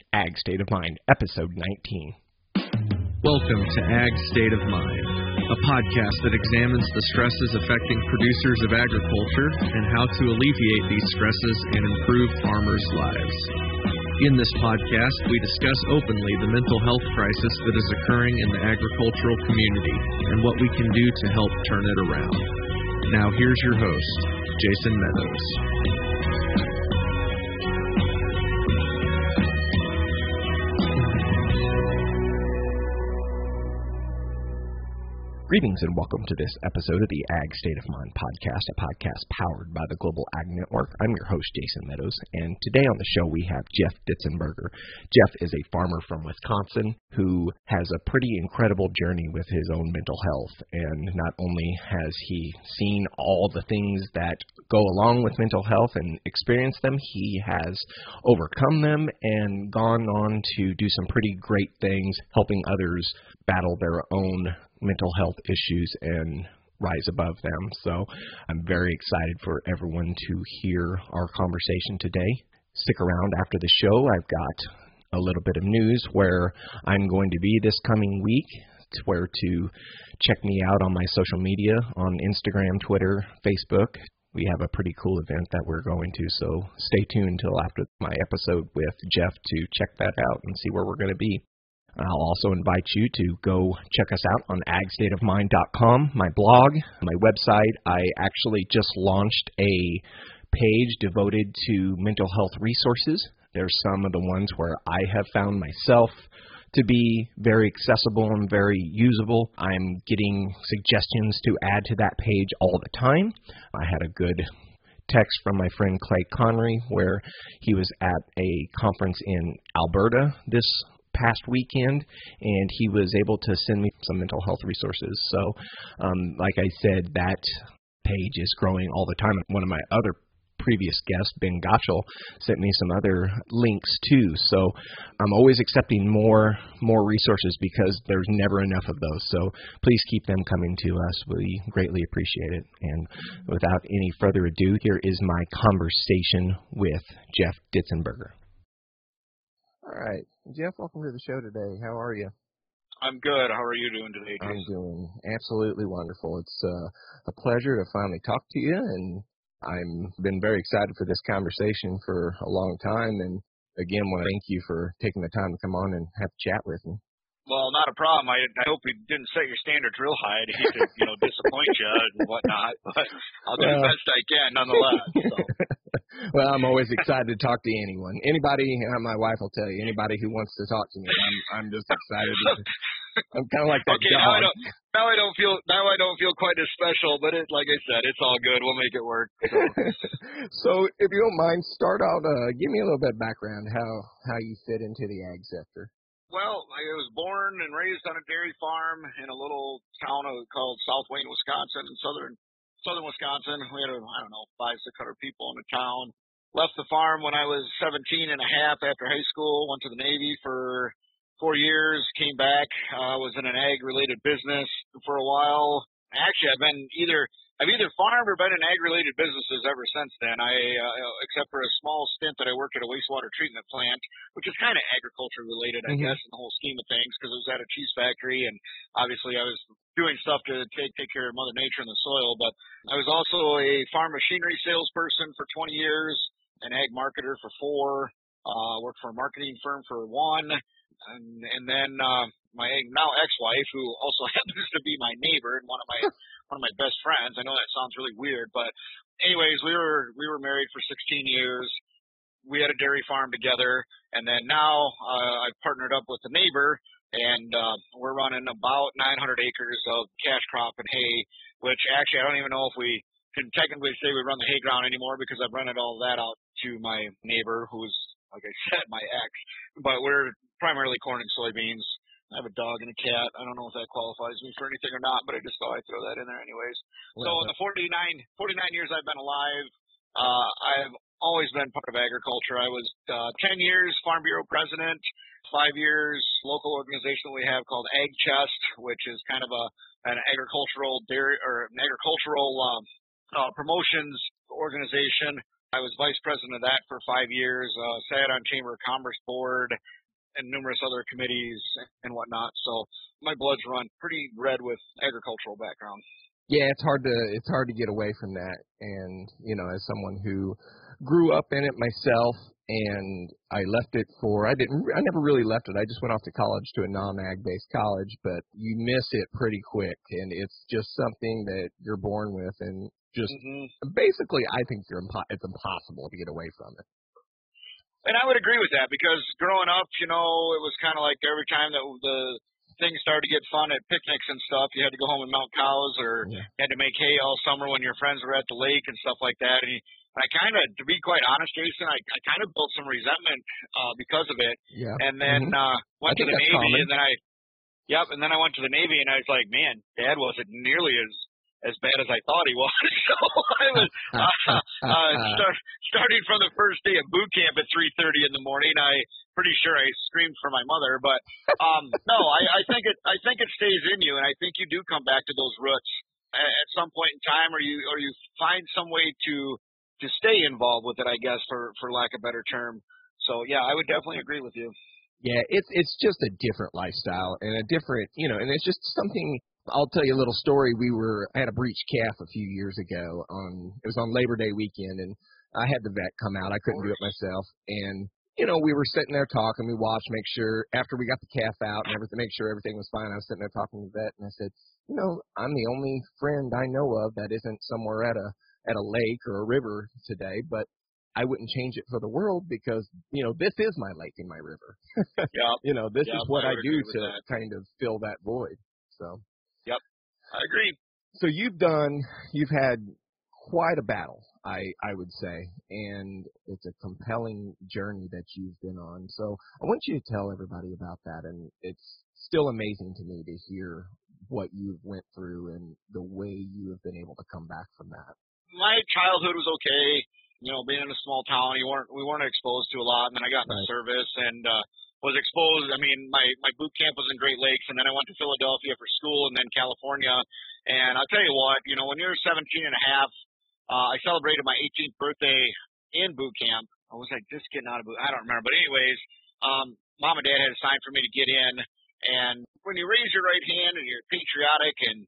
Ag State of Mind, Episode 19. Welcome to Ag State of Mind, a podcast that examines the stresses affecting producers of agriculture and how to alleviate these stresses and improve farmers' lives. In this podcast, we discuss openly the mental health crisis that is occurring in the agricultural community and what we can do to help turn it around. Now here's your host, Jason Meadows. Greetings and welcome to this episode of the Ag State of Mind podcast, a podcast powered by the Global Ag Network. I'm your host, Jason Meadows, and today on the show we have Jeff Ditzenberger. Jeff is a farmer from Wisconsin who has a pretty incredible journey with his own mental health, and not only has he seen all the things that go along with mental health and experienced them, he has overcome them and gone on to do some pretty great things, helping others battle their own mental health issues and rise above them. So I'm very excited for everyone to hear our conversation today. Stick around after the show. I've got a little bit of news where I'm going to be this coming week, where to check me out on my social media on Instagram, Twitter, Facebook. We have a pretty cool event that we're going to, so stay tuned until after my episode with Jeff to check that out and see where we're going to be. I'll also invite you to go check us out on agstateofmind.com, my blog, my website. I actually just launched a page devoted to mental health resources. There's some of the ones where I have found myself to be very accessible and very usable. I'm getting suggestions to add to that page all the time. I had a good text from my friend Clay Connery where he was at a conference in Alberta this past weekend, and he was able to send me some mental health resources. So, like I said, that page is growing all the time. One of my other previous guests, Ben Gottschall, sent me some other links too. So I'm always accepting more resources because there's never enough of those. So please keep them coming to us. We greatly appreciate it. And without any further ado, here is my conversation with Jeff Ditzenberger. All right. Jeff, welcome to the show today. How are you? I'm good. How are you doing today, Jason? I'm doing absolutely wonderful. It's a pleasure to finally talk to you, and I've been very excited for this conversation for a long time. And again, want to thank you for taking the time to come on and have a chat with me. Well, not a problem. I hope we didn't set your standards real high. I hate to, disappoint you and whatnot, but I'll do the best I can nonetheless. So. Well, I'm always excited to talk to anyone. Anybody, my wife will tell you, anybody who wants to talk to me, I'm just excited. I'm kind of like that dog. Now I don't feel quite as special, but like I said, it's all good. We'll make it work. So if you don't mind, start out, give me a little bit of background, how you fit into the ag sector. Well, I was born and raised on a dairy farm in a little town called South Wayne, Wisconsin, in southern Wisconsin. We had, 500-600 people in the town. Left the farm when I was 17 and a half after high school, went to the Navy for 4 years, came back, was in an ag-related business for a while. Actually, I've either farmed or been in ag-related businesses ever since then. Except for a small stint that I worked at a wastewater treatment plant, which is kind of agriculture-related, I guess, in the whole scheme of things, because it was at a cheese factory, and obviously I was doing stuff to take care of Mother Nature and the soil. But I was also a farm machinery salesperson for 20 years, an ag marketer for 4, worked for a marketing firm for 1, and then my now ex-wife, who also happens to be my neighbor and one of my best friends. I know that sounds really weird, but anyways, we were married for 16 years. We had a dairy farm together, and then now I've partnered up with a neighbor, and we're running about 900 acres of cash crop and hay, which actually I don't even know if we can technically say we run the hay ground anymore because I've rented all that out to my neighbor, who's, like I said, my ex. But we're primarily corn and soybeans. I have a dog and a cat. I don't know if that qualifies me for anything or not, but I just thought I'd throw that in there anyways. So in the 49 years I've been alive, I've always been part of agriculture. I was 10 years Farm Bureau president, 5 years local organization we have called Ag Chest, which is kind of an agricultural promotions organization. I was vice president of that for 5 years, sat on Chamber of Commerce board and numerous other committees and whatnot. So my blood's run pretty red with agricultural background. Yeah, it's hard to get away from that. And, as someone who grew up in it myself, and I left it I never really left it. I just went off to college, to a non-ag based college, but you miss it pretty quick, and it's just something that you're born with, and just basically I think it's impossible to get away from it. And I would agree with that, because growing up, it was kind of like every time that the things started to get fun at picnics and stuff, you had to go home and milk cows, or you had to make hay all summer when your friends were at the lake and stuff like that. And I kind of, to be quite honest, Jason, I kind of built some resentment because of it. Yeah. And then went to the Navy, common. And then I went to the Navy, and I was like, man, Dad wasn't nearly as bad as I thought he was. So I was starting from the first day of boot camp at 3:30 in the morning. Pretty sure I screamed for my mother, but no, I think it stays in you, and I think you do come back to those roots at some point in time, or you find some way to stay involved with it, I guess, for lack of a better term. So yeah, I would definitely agree with you. Yeah, it's just a different lifestyle and a different, and it's just something. I'll tell you a little story. I had a breech calf a few years ago. It was on Labor Day weekend, and I had the vet come out. I couldn't do it myself, and we were sitting there talking. We watched, make sure after we got the calf out and everything, make sure everything was fine. I was sitting there talking to the vet, and I said, I'm the only friend I know of that isn't somewhere at a lake or a river today, but I wouldn't change it for the world, because this is my lake and my river. This is what I do to kind of fill that void. So. Yep, I agree. So you've had quite a battle, I would say, and it's a compelling journey that you've been on. So I want you to tell everybody about that, and it's still amazing to me to hear what you've went through and the way you have been able to come back from that. My childhood was okay. Being in a small town, we weren't exposed to a lot, and then I got in the service and was exposed. I mean, my boot camp was in Great Lakes, and then I went to Philadelphia for school, and then California. And I'll tell you what, when you're 17 and a half, I celebrated my 18th birthday in boot camp. I was like just getting out of boot. I don't remember, but anyways, Mom and Dad had a sign for me to get in. And when you raise your right hand and you're patriotic and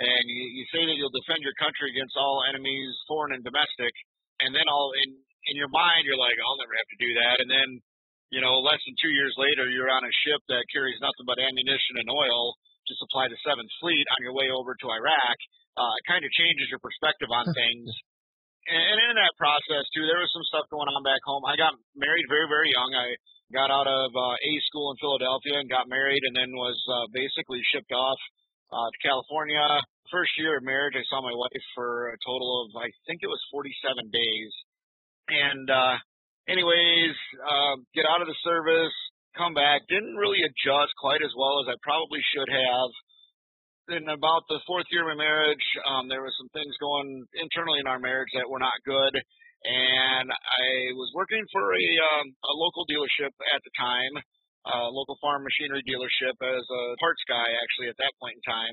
you say that you'll defend your country against all enemies, foreign and domestic, and then all in your mind you're like, I'll never have to do that. And then less than 2 years later, you're on a ship that carries nothing but ammunition and oil to supply the 7th Fleet on your way over to Iraq. It kind of changes your perspective on things. And in that process, too, there was some stuff going on back home. I got married very, very young. I got out of A school in Philadelphia and got married, and then was basically shipped off to California. First year of marriage, I saw my wife for a total of, I think it was 47 days. And anyways, get out of the service, come back, didn't really adjust quite as well as I probably should have. In about the 4th year of my marriage, there were some things going internally in our marriage that were not good. And I was working for a local dealership at the time, a local farm machinery dealership as a parts guy, actually, at that point in time,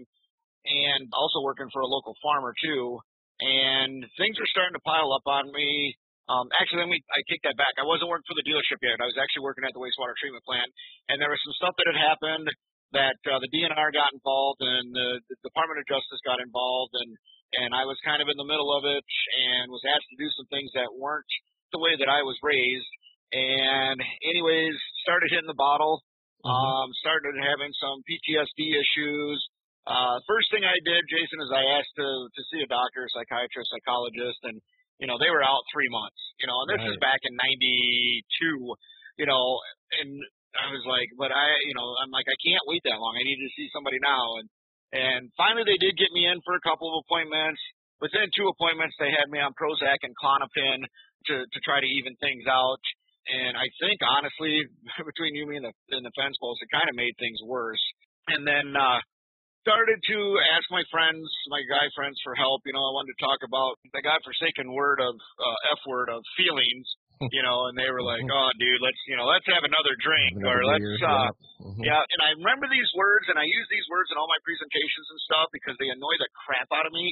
and also working for a local farmer, too. And things were starting to pile up on me. Actually, I take that back. I wasn't working for the dealership yet. I was actually working at the wastewater treatment plant. And there was some stuff that had happened that the DNR got involved and the Department of Justice got involved. And I was kind of in the middle of it and was asked to do some things that weren't the way that I was raised. And anyways, started hitting the bottle, started having some PTSD issues. First thing I did, Jason, is I asked to see a doctor, psychiatrist, psychologist, and they were out 3 months, and this is back in 92, and I was like, but I'm like, I can't wait that long. I need to see somebody now. And finally they did get me in for a couple of appointments. Within 2 appointments, they had me on Prozac and Klonopin to try to even things out. And I think, honestly, between you, me, and the fence post, it kind of made things worse. And then, started to ask my friends, my guy friends, for help. I wanted to talk about the godforsaken word of F word of feelings, and they were like, oh, dude, let's have another drink, or let's, yeah. And I remember these words, and I use these words in all my presentations and stuff because they annoy the crap out of me.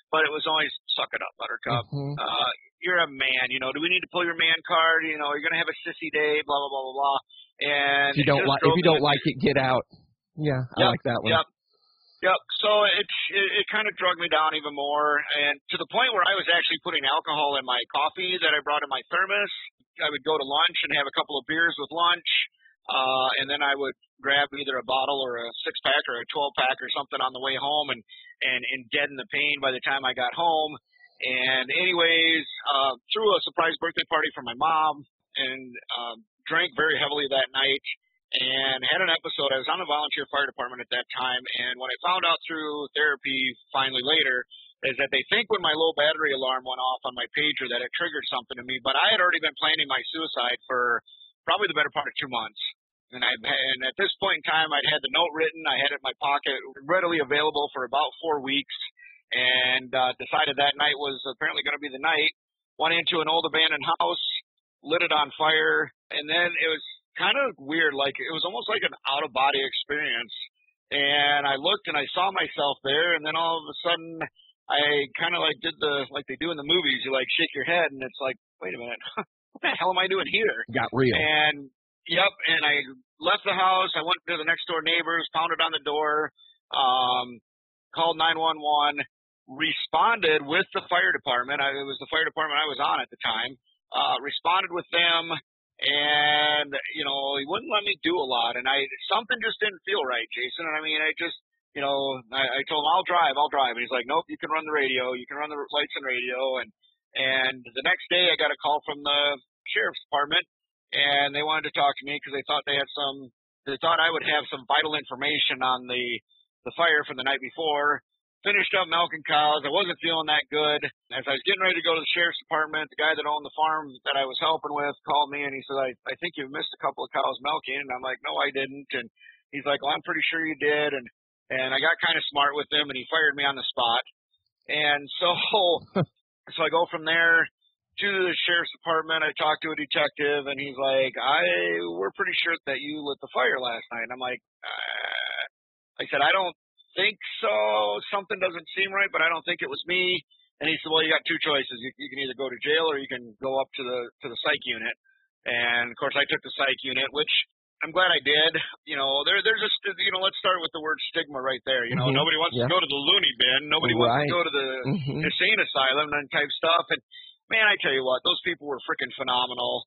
but it was always suck it up, Buttercup. Mm-hmm. You're a man, you know. Do we need to pull your man card? You know, you're gonna have a sissy day, blah blah blah blah blah. And if you don't like it, get out. Yeah, I like that one. Yep. So it kind of drug me down even more, and to the point where I was actually putting alcohol in my coffee that I brought in my thermos. I would go to lunch and have a couple of beers with lunch, and then I would grab either a bottle or a 6-pack or a 12-pack or something on the way home, and deaden the pain by the time I got home. And anyways, threw a surprise birthday party for my mom, and drank very heavily that night. And had an episode. I was on the volunteer fire department at that time, and what I found out through therapy finally later is that they think when my low battery alarm went off on my pager that it triggered something in me, but I had already been planning my suicide for probably the better part of 2 months. And at this point in time, I'd had the note written. I had it in my pocket, readily available for about 4 weeks, and decided that night was apparently going to be the night. Went into an old abandoned house, lit it on fire, and then it was kind of weird. Like, it was almost like an out-of-body experience. And I looked and I saw myself there, and then all of a sudden I kind of like did like they do in the movies. You like shake your head, and it's like, wait a minute, what the hell am I doing here? Got real. And yep, and I left the house. I went to the next door neighbors, pounded on the door, called 911, responded with the fire department. It was the fire department I was on at the time. Responded with them, and you know, he wouldn't let me do a lot, and something just didn't feel right, Jason. And I mean, I told him I'll drive, and he's like, nope, you can run the radio, you can run the lights and radio. And the next day I got a call from the sheriff's department, and they wanted to talk to me because they thought I would have some vital information on the fire from the night before. Finished up milking cows. I wasn't feeling that good. As I was getting ready to go to the sheriff's department, the guy that owned the farm that I was helping with called me, and he said, I think you missed a couple of cows milking. And I'm like, no, I didn't. And he's like, well, I'm pretty sure you did. And I got kind of smart with him, and he fired me on the spot. And so I go from there to the sheriff's department. I talked to a detective, and he's like, we're pretty sure that you lit the fire last night. And I'm like, I said, I don't think so. Something doesn't seem right, but I don't think it was me. And he said, well, you got two choices. You can either go to jail or you can go up to the psych unit. And of course I took the psych unit, which I'm glad I did. You know, there's just, you know, let's start with the word stigma right there. You know, nobody wants to go to the loony bin. Nobody wants to go to the insane asylum and type stuff. And man, I tell you what, those people were freaking phenomenal.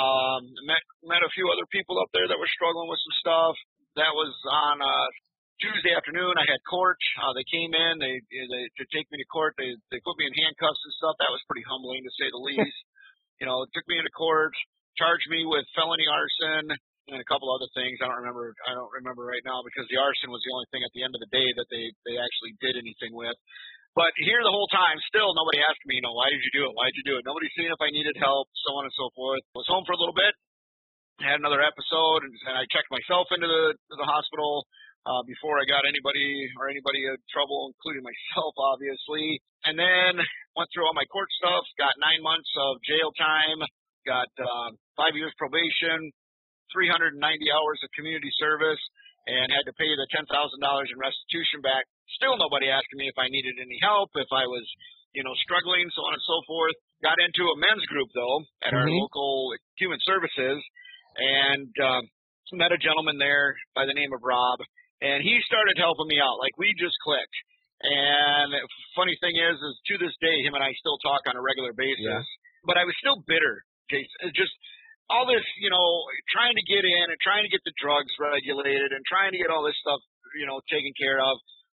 Met a few other people up there that were struggling with some stuff. That was on Tuesday afternoon. I had court. They came in. They to take me to court. They put me in handcuffs and stuff. That was pretty humbling, to say the least. You know, took me into court, charged me with felony arson and a couple other things. I don't remember right now, because the arson was the only thing at the end of the day that they actually did anything with. But here the whole time, still nobody asked me, you know, why did you do it? Why did you do it? Nobody's seen if I needed help, so on and so forth. Was home for a little bit, had another episode, and I checked myself into the hospital before I got anybody in trouble, including myself, obviously. And then went through all my court stuff, got 9 months of jail time, got 5 years probation, 390 hours of community service, and had to pay the $10,000 in restitution back. Still nobody asking me if I needed any help, if I was, you know, struggling, so on and so forth. Got into a men's group, though, at our local human services, and met a gentleman there by the name of Rob, and he started helping me out. Like, we just clicked. And funny thing is to this day, him and I still talk on a regular basis. Yeah. But I was still bitter, Jason. Just all this, you know, trying to get in and trying to get the drugs regulated and trying to get all this stuff, you know, taken care of.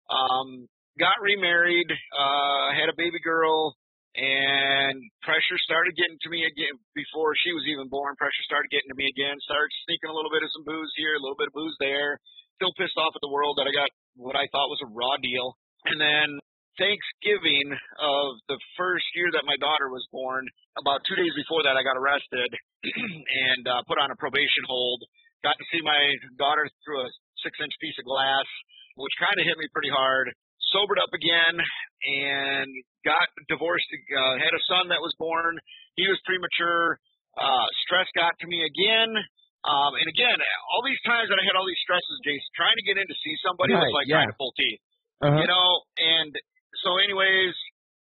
Got remarried, had a baby girl, and pressure started getting to me again before she was even born. Pressure started getting to me again. Started sneaking a little bit of some booze here, a little bit of booze there. Still pissed off at the world that I got what I thought was a raw deal. And then Thanksgiving of the first year that my daughter was born, about 2 days before that, I got arrested and put on a probation hold. Got to see my daughter through a 6-inch piece of glass, which kind of hit me pretty hard. Sobered up again and got divorced. Had a son that was born. He was premature. Stress got to me again. And again, all these times that I had all these stresses, Jason, trying to get in to see somebody was like trying to pull teeth. You know, and so anyways,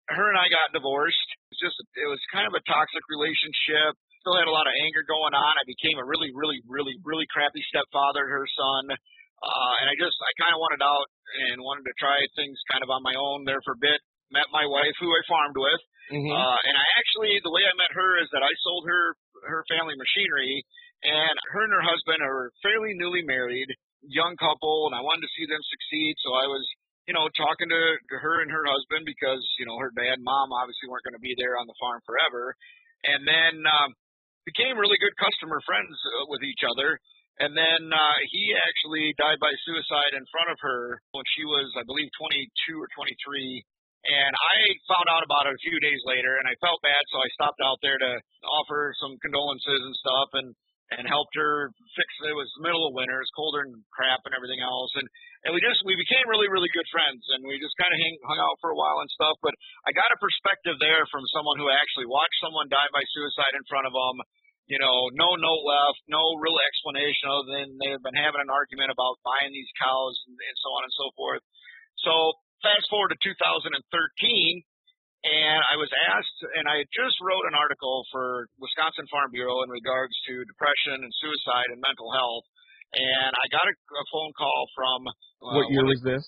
her and I got divorced. It was kind of a toxic relationship. Still had a lot of anger going on. I became a really, really, really, really crappy stepfather to her son. And I kind of wanted out and wanted to try things kind of on my own there for a bit. Met my wife, who I farmed with. Mm-hmm. And I actually, the way I met her is that I sold her family machinery, and her and her husband are fairly newly married, young couple, and I wanted to see them succeed. So I was, talking to her and her husband because, her dad and mom obviously weren't going to be there on the farm forever. And then became really good customer friends with each other. And then he actually died by suicide in front of her when she was, I believe, 22 or 23. And I found out about it a few days later, and I felt bad, so I stopped out there to offer some condolences and stuff and helped her fix it. It was the middle of winter. It was colder and crap and everything else. And we became really, really good friends, and we just kind of hung out for a while and stuff. But I got a perspective there from someone who actually watched someone die by suicide in front of them. No note left, no real explanation other than they have been having an argument about buying these cows and so on and so forth. So fast forward to 2013, and I was asked, and I just wrote an article for Wisconsin Farm Bureau in regards to depression and suicide and mental health, and I got a phone call from... what year was this?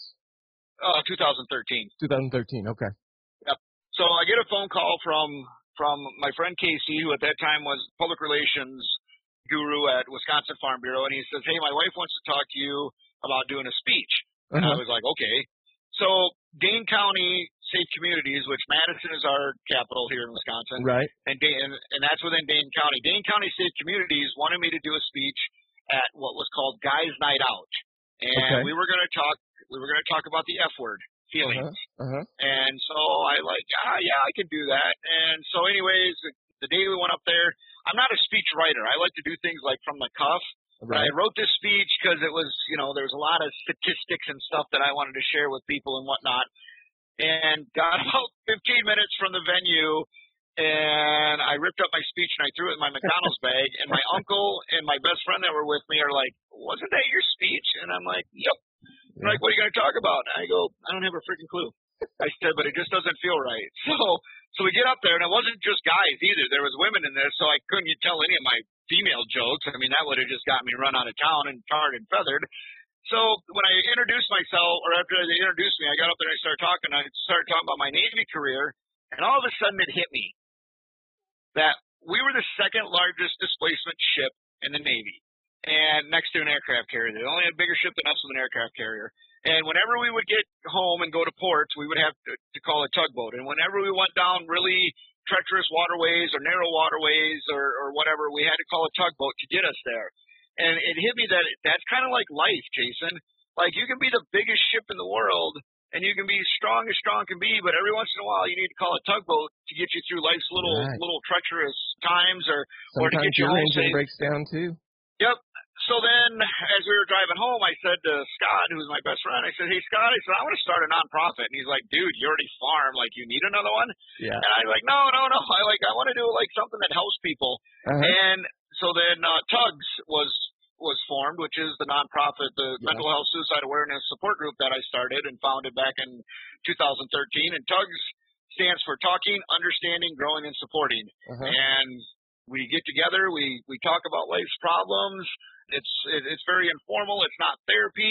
2013. 2013, okay. Yep. So I get a phone call from my friend Casey, who at that time was public relations guru at Wisconsin Farm Bureau, and he says, "Hey, my wife wants to talk to you about doing a speech." And I was like, okay. So Dane County Safe Communities, which Madison is our capital here in Wisconsin, right? And that's within Dane County. Dane County Safe Communities wanted me to do a speech at what was called Guys Night Out, and we were going to talk about the F word. Feelings. And so I I can do that. And so anyways, the day we went up there, I'm not a speech writer. I like to do things like from the cuff. Right. But I wrote this speech because it was, there was a lot of statistics and stuff that I wanted to share with people and whatnot. And got about 15 minutes from the venue, and I ripped up my speech and I threw it in my McDonald's bag. And my uncle and my best friend that were with me are like, "Wasn't that your speech?" And I'm like, "Yep." They're like, "What are you going to talk about?" And I go, "I don't have a freaking clue." I said, "But it just doesn't feel right." So we get up there, and it wasn't just guys either. There was women in there, so I couldn't tell any of my female jokes. I mean, that would have just got me run out of town and tarred and feathered. So when I introduced myself, or after they introduced me, I got up there and I started talking about my Navy career, and all of a sudden it hit me that we were the second largest displacement ship in the Navy. And next to an aircraft carrier. They only had a bigger ship than us with an aircraft carrier. And whenever we would get home and go to ports, we would have to call a tugboat. And whenever we went down really treacherous waterways or narrow waterways or whatever, we had to call a tugboat to get us there. And it hit me that that's kind of like life, Jason. Like, you can be the biggest ship in the world, and you can be strong as strong can be, but every once in a while you need to call a tugboat to get you through life's little treacherous times or to get you home safe. Sometimes your engine breaks down, too. Yep. So then, as we were driving home, I said to Scott, who's my best friend, I said, "Hey, Scott," I said, "I want to start a nonprofit." And he's like, "Dude, you already farm. Like, you need another one?" Yeah. And I was like, no. I want to do like something that helps people. And so then Tugs was formed, which is the nonprofit, the Mental Health Suicide Awareness Support Group that I started and founded back in 2013. And Tugs stands for Talking, Understanding, Growing, and Supporting. And we get together, we talk about life's problems. It's very informal. It's not therapy,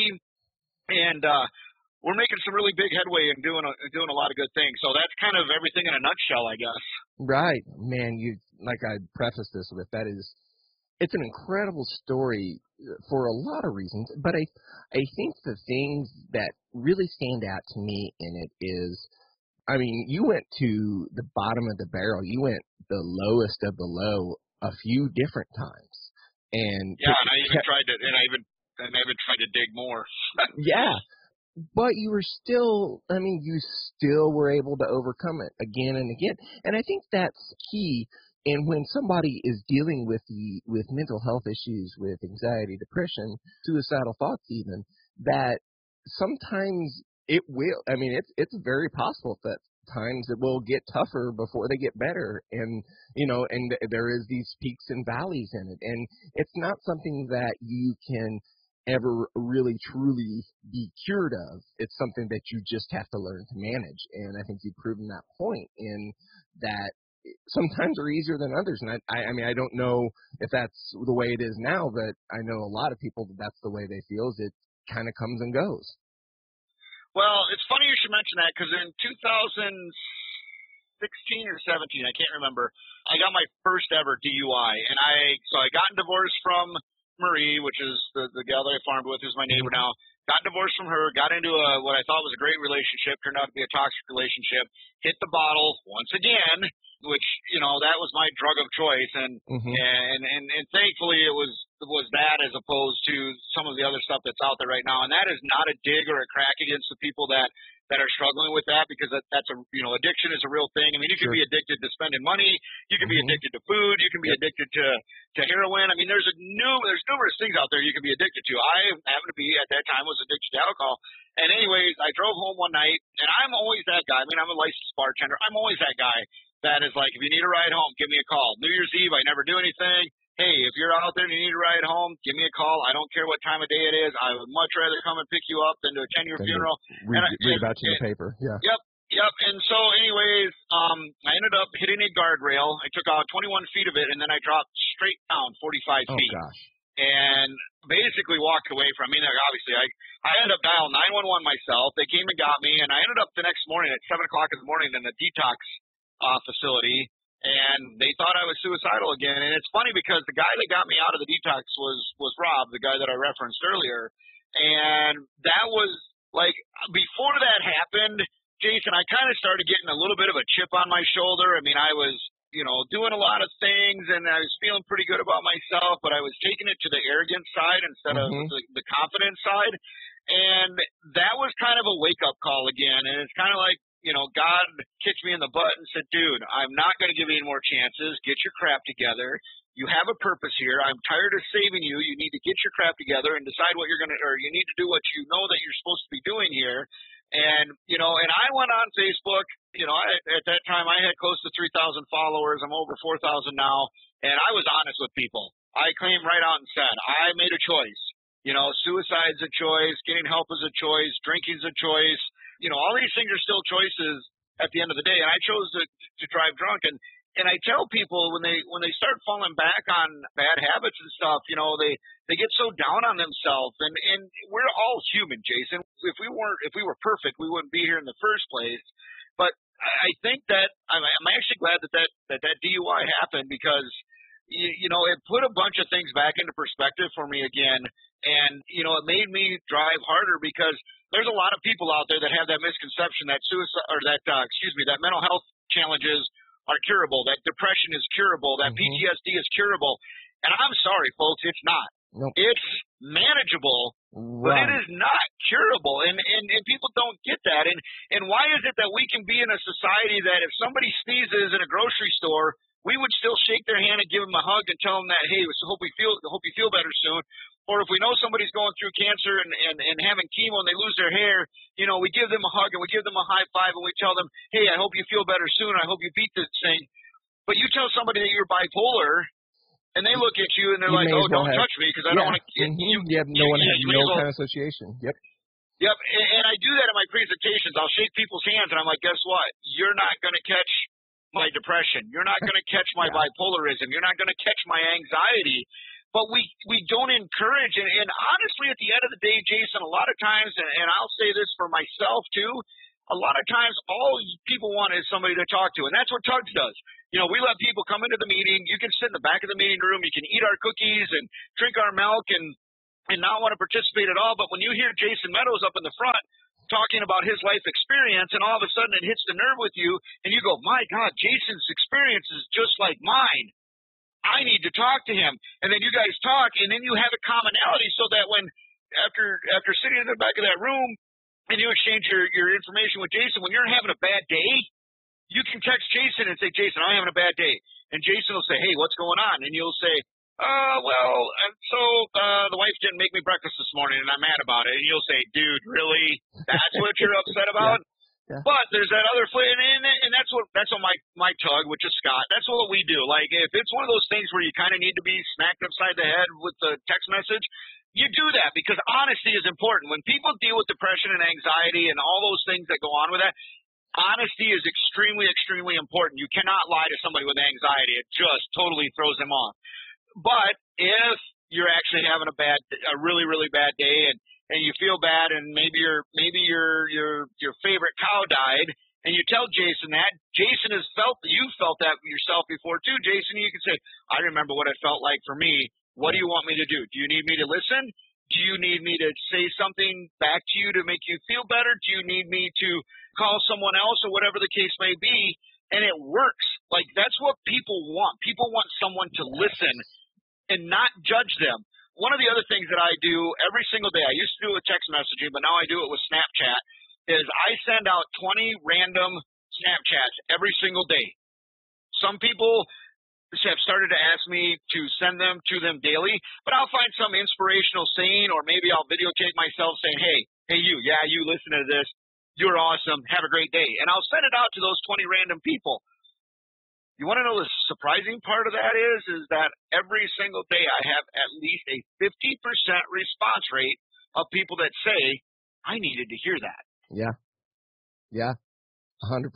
and we're making some really big headway and doing a lot of good things. So that's kind of everything in a nutshell, I guess. Right, man. Like I prefaced this with, it's an incredible story for a lot of reasons. But I think the things that really stand out to me in it is, I mean, you went to the bottom of the barrel. You went the lowest of the low a few different times. And I even tried to dig more. Yeah. But you were still, you still were able to overcome it again and again. And I think that's key. And when somebody is dealing with mental health issues, with anxiety, depression, suicidal thoughts even, that sometimes it will, it's very possible that times it will get tougher before they get better. And, and there is these peaks and valleys in it. And it's not something that you can ever really truly be cured of. It's something that you just have to learn to manage. And I think you've proven that point in that sometimes are easier than others. And I mean, I don't know if that's the way it is now, but I know a lot of people that that's the way they feel. Is it kind of comes and goes. Well, it's funny you should mention that because in 2016 or 17, I can't remember, I got my first ever DUI. And I got divorced from Marie, which is the gal that I farmed with, who's my neighbor now. Got divorced from her, got into what I thought was a great relationship, turned out to be a toxic relationship, hit the bottle once again, which, that was my drug of choice. And thankfully it was that as opposed to some of the other stuff that's out there right now. And that is not a dig or a crack against the people that are struggling with that, because that's addiction is a real thing. I mean, you can be addicted to spending money, you can be addicted to food, you can be addicted to heroin. I mean, there's numerous things out there you can be addicted to. I happened to be, at that time, was addicted to alcohol. And anyways, I drove home one night, and I'm always that guy. I mean, I'm a licensed bartender. I'm always that guy that is like, if you need a ride home, give me a call. New Year's Eve, I never do anything. Hey, if you're out there and you need a ride home, give me a call. I don't care what time of day it is. I would much rather come and pick you up than to attend your funeral. Read about you in the paper. Yeah. Yep. And so anyways, I ended up hitting a guardrail. I took out 21 feet of it, and then I dropped straight down 45 feet. Oh, gosh. And basically walked away from, obviously I ended up dialing 911 myself. They came and got me, and I ended up the next morning at 7 o'clock in the morning in a detox facility. And they thought I was suicidal again. And it's funny because the guy that got me out of the detox was Rob, the guy that I referenced earlier. And that was like, before that happened, Jason, I kind of started getting a little bit of a chip on my shoulder. I mean, I was, doing a lot of things, and I was feeling pretty good about myself, but I was taking it to the arrogant side instead of the confident side. And that was kind of a wake-up call again. And it's kind of like, God kicked me in the butt and said, dude, I'm not going to give you any more chances. Get your crap together. You have a purpose here. I'm tired of saving you. You need to get your crap together and decide what you're going to, or you need to do what you know that you're supposed to be doing here. And, and I went on Facebook, at that time I had close to 3,000 followers. I'm over 4,000 now. And I was honest with people. I came right out and said, I made a choice. Suicide's a choice. Getting help is a choice. Drinking's a choice. All these things are still choices at the end of the day. And I chose to drive drunk. And I tell people when they start falling back on bad habits and stuff, they get so down on themselves. And we're all human, Jason. If we were perfect, we wouldn't be here in the first place. But I think that I'm actually glad that DUI happened, because it put a bunch of things back into perspective for me again. And, it made me drive harder, because there's a lot of people out there that have that misconception that that mental health challenges are curable, that depression is curable, that PTSD is curable. And I'm sorry, folks, it's not. Nope. It's manageable, but it is not curable. And people don't get that. And why is it that we can be in a society that if somebody sneezes in a grocery store, we would still shake their hand and give them a hug and tell them that, hey, hope you feel better soon. Or if we know somebody's going through cancer and having chemo and they lose their hair, we give them a hug and we give them a high five and we tell them, hey, I hope you feel better soon. I hope you beat this thing. But you tell somebody that you're bipolar, and they look at you and they're like, oh, don't touch me because I don't want to. You have no kind of association. Yep. Yep. And I do that in my presentations. I'll shake people's hands and I'm like, guess what? You're not going to catch my depression. You're not going to catch my bipolarism. You're not going to catch my anxiety. But we don't encourage, and honestly, at the end of the day, Jason, a lot of times, and I'll say this for myself too, a lot of times all people want is somebody to talk to, and that's what Tugs does. We let people come into the meeting. You can sit in the back of the meeting room. You can eat our cookies and drink our milk and not want to participate at all. But when you hear Jason Meadows up in the front talking about his life experience, and all of a sudden it hits the nerve with you, and you go, my God, Jason's experience is just like mine. I need to talk to him. And then you guys talk, and then you have a commonality so that when after sitting in the back of that room and you exchange your information with Jason, when you're having a bad day, you can text Jason and say, Jason, I'm having a bad day. And Jason will say, hey, what's going on? And you'll say, the wife didn't make me breakfast this morning and I'm mad about it. And you'll say, dude, really? That's what you're upset about? Yeah. But there's that other flip, and that's what my Tug, which is Scott. That's what we do. Like if it's one of those things where you kind of need to be smacked upside the head with the text message, you do that because honesty is important. When people deal with depression and anxiety and all those things that go on with that, honesty is extremely, extremely important. You cannot lie to somebody with anxiety. It just totally throws them off. But if you're actually having a really, really bad day and you feel bad and maybe your favorite cow died and you tell Jason that, Jason you felt that yourself before too, Jason. You can say, I remember what it felt like for me. What do you want me to do? Do you need me to listen? Do you need me to say something back to you to make you feel better? Do you need me to call someone else or whatever the case may be? And it works. Like, that's what people want. People want someone to listen and not judge them. One of the other things that I do every single day, I used to do it with text messaging, but now I do it with Snapchat, is I send out 20 random Snapchats every single day. Some people have started to ask me to send them to them daily, but I'll find some inspirational saying, or maybe I'll videotape myself saying, hey, you listen to this. You're awesome. Have a great day. And I'll send it out to those 20 random people. You want to know the surprising part of that is that every single day I have at least a 50% response rate of people that say, I needed to hear that. Yeah, 100%.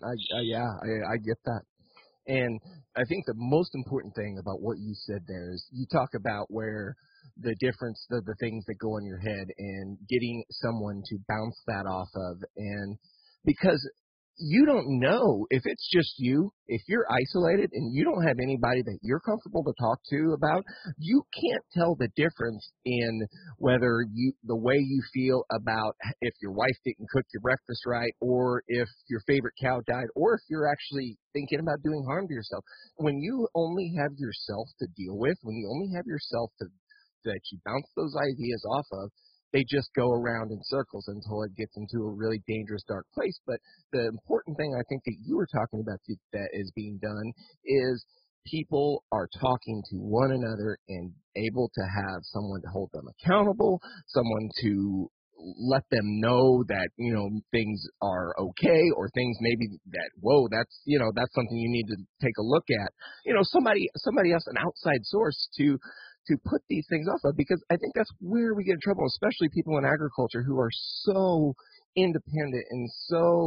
I get that. And I think the most important thing about what you said there is you talk about where the difference, the things that go in your head and getting someone to bounce that off of. And because you don't know if it's just you, if you're isolated and you don't have anybody that you're comfortable to talk to about, you can't tell the difference in whether the way you feel about if your wife didn't cook your breakfast right, or if your favorite cow died, or if you're actually thinking about doing harm to yourself. When you only have yourself to deal with, when you only have yourself that you bounce those ideas off of, they just go around in circles until it gets into a really dangerous, dark place. But the important thing I think that you were talking about that is being done is people are talking to one another and able to have someone to hold them accountable, someone to let them know that, things are okay, or things maybe that, that's something you need to take a look at. Somebody else, an outside source to put these things off of, because I think that's where we get in trouble, especially people in agriculture who are so independent and so,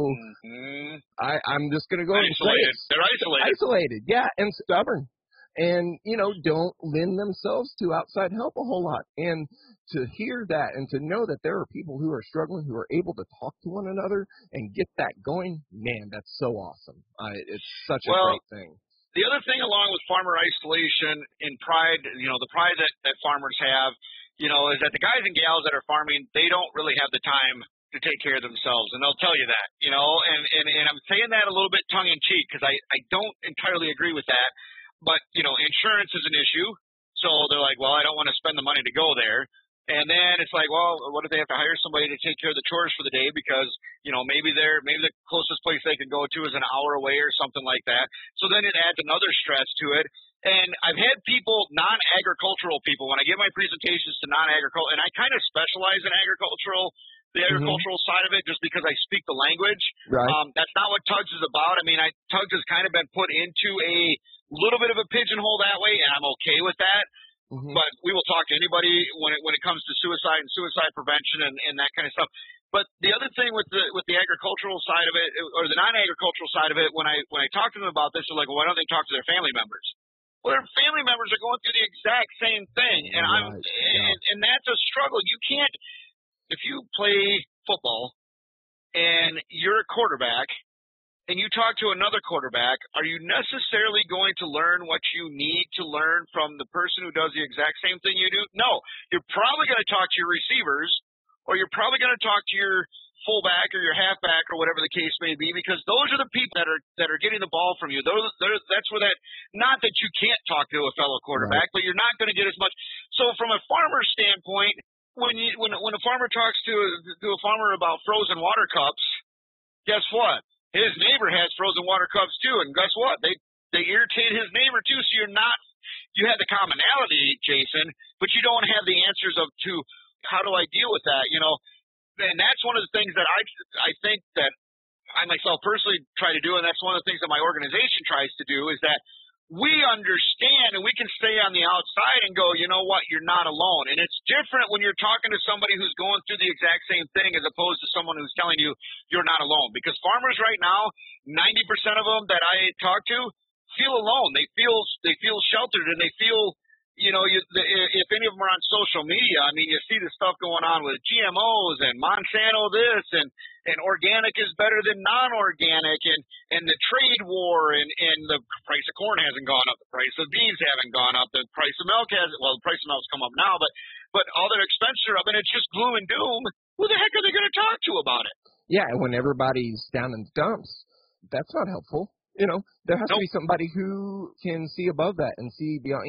I'm just going to go ahead and say it. They're isolated. Isolated, yeah, and stubborn. And, don't lend themselves to outside help a whole lot. And to hear that and to know that there are people who are struggling, who are able to talk to one another and get that going, man, that's so awesome. It's such a great thing. The other thing along with farmer isolation and pride, the pride that farmers have, is that the guys and gals that are farming, they don't really have the time to take care of themselves, and they'll tell you that, and I'm saying that a little bit tongue in cheek because I don't entirely agree with that, but, insurance is an issue, so they're like, well, I don't want to spend the money to go there. And then it's like, well, what if they have to hire somebody to take care of the chores for the day because, maybe the closest place they can go to is an hour away or something like that. So then it adds another stress to it. And I've had people, non-agricultural people, when I give my presentations to non-agricultural, and I kind of specialize in the agricultural side of it just because I speak the language. Right. That's not what Tugs is about. I mean, Tugs has kind of been put into a little bit of a pigeonhole that way, and I'm okay with that. But we will talk to anybody when it comes to suicide and suicide prevention and that kind of stuff. But the other thing with the agricultural side of it, or the non-agricultural side of it, when I talk to them about this, they're like, well, why don't they talk to their family members? Well, their family members are going through the exact same thing, and and that's a struggle. You can't, if you play football and you're a quarterback and you talk to another quarterback, are you necessarily going to learn what you need to learn from the person who does the exact same thing you do? No. You're probably going to talk to your receivers, or you're probably going to talk to your fullback or your halfback or whatever the case may be, because those are the people that are getting the ball from you. That's where not that you can't talk to a fellow quarterback, but you're not going to get as much. So from a farmer's standpoint, when a farmer talks to a farmer about frozen water cups, guess what? His neighbor has frozen water cups too, and guess what? They irritate his neighbor too. So you have the commonality, Jason, but you don't have the answers to how do I deal with that, And that's one of the things that I think that I myself personally try to do, and that's one of the things that my organization tries to do, is that we understand and we can stay on the outside and go, you know what, you're not alone. And it's different when you're talking to somebody who's going through the exact same thing as opposed to someone who's telling you you're not alone. Because farmers right now, 90% of them that I talk to feel alone. They feel sheltered, and they feel, if any of them are on social media, I mean, you see the stuff going on with GMOs and Monsanto this and organic is better than non-organic and the trade war and the price of corn hasn't gone up, the price of beans haven't gone up, the price of milk the price of milk's come up now, but all their expenses are up and it's just gloom and doom. Who the heck are they going to talk to about it? Yeah, and when everybody's down in the dumps, that's not helpful. There has to be somebody who can see above that and see beyond,